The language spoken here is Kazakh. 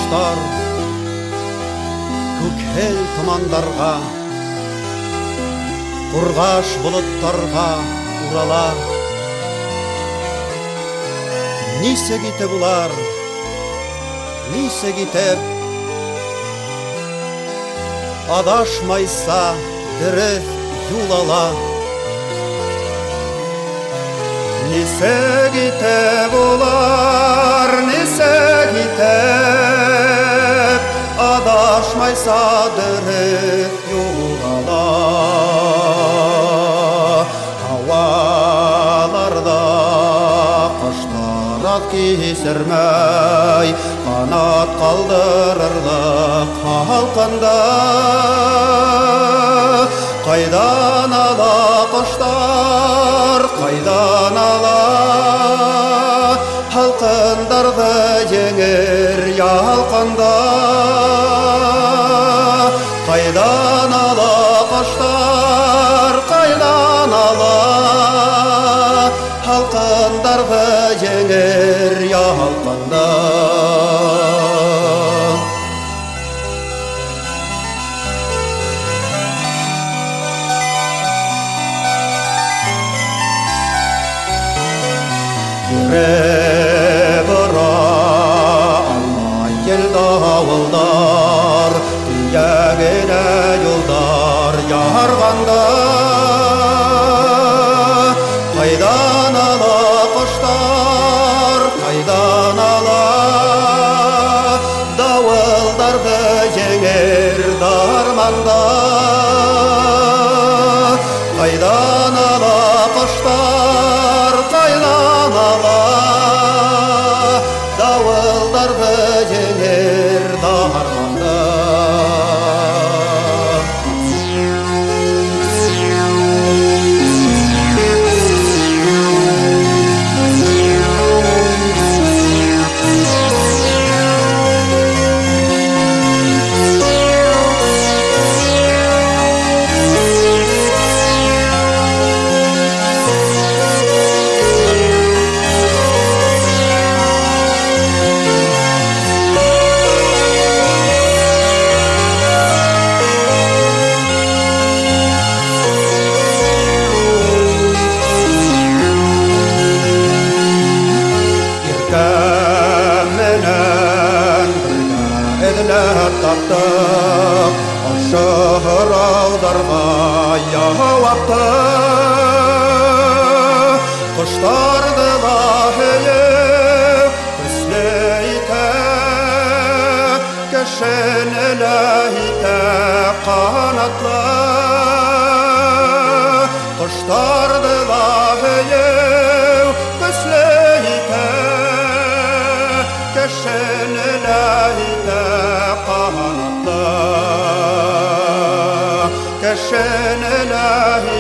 құштар көкел тұмандарға, құрғаш бұлыттарға урала. Несе кетіп бұлар, несе кетіп, адашмайса діріс юлала. Несе кетіп бұлар, несе кетіп, адашмайса діріс юлала. Хауаларда құштар ат кесірмей, қанат қалдырырды қалқында. Қайдан ала құштар, қайдан ала, халқындарды жеңір ялқында. Қайдан ала құштар, қайдан ала, халқындарды жеңір ялқында. Бара алмай келді ауылдар, түйегіне жолдар ярғанда. Қайдан ала құштар, қайдан ала, дауылдарды жеңер дарманда. Қайдан ала құштар, қайдан ала, дауылдарды жеңер дарманда. Таптық, ашығыр аударға яуапты. Құштарды лахиып күслейті, кішін ілейті қанатлы. Құштарды лахиып күслейті, кішін ілейті қанатлы. Кішін ілейті